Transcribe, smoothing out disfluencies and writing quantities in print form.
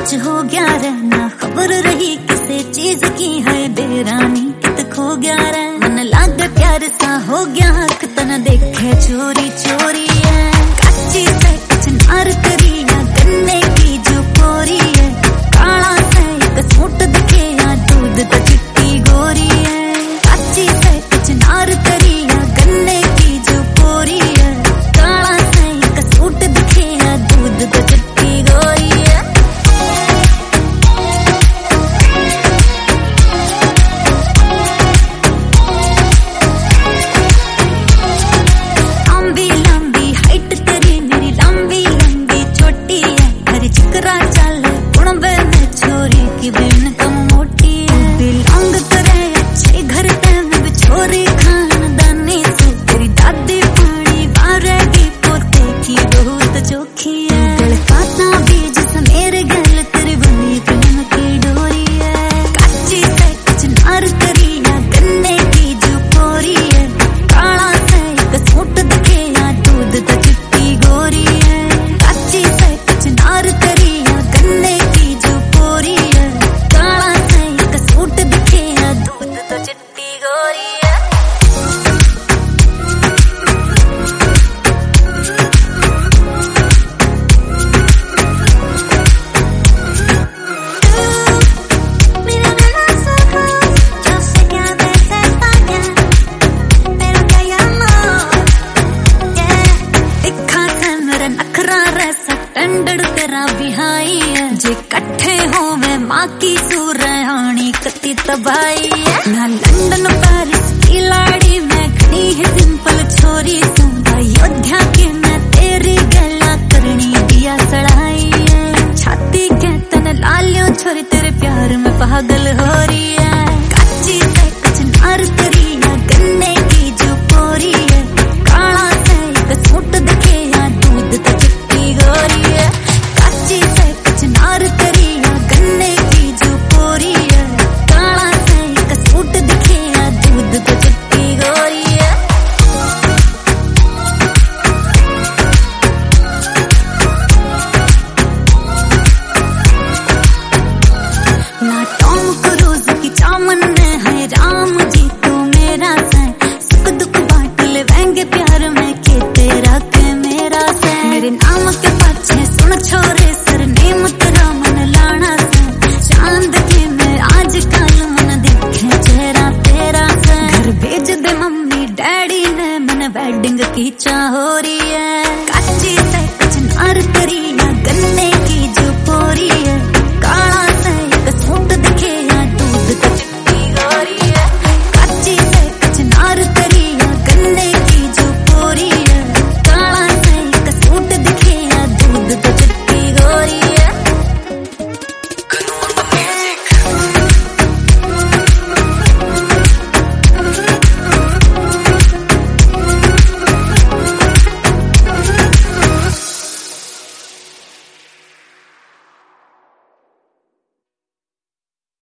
कुछ हो गया रे, ना खबर रही किसी चीज की है बेरानी कित खो गया रे। मन लागे प्यार सा हो गया हक तना देखे चोरी चोरी है। कच्ची से कुछ नार करी या गन्ने की जो पोरी है। काला से एक सूट दिखे या दूध तो चिट्टी गोरी है। कच्ची से कुछ नार करी या गन्ने की जो पोरी है। काला से एक सूट दिखे या दूध तो चिट्टी गोरी है। जे कट्ठे हो मैं माँ की सुरहानी कति तबाही है। ना लंदन पेरिस की लाड़ी मैं घनी है सिंपल छोरी तू। अयोध्या की मैं तेरी गला करनी दिया सड़ाई है। छाती के तन लालियों छोरी तेरे प्यार में पागल हो रही है। कच्ची से कुछ नार करी या गन्ने की जो पोरी है। काला से एक सूट दिखे या दूध तो चिट्टी गोरी है। कच्ची से कुछ नार करी या गन्ने की जो पोरी है। काला से एक सूट दिखे या दूध तो चिट्टी गोरी है। ना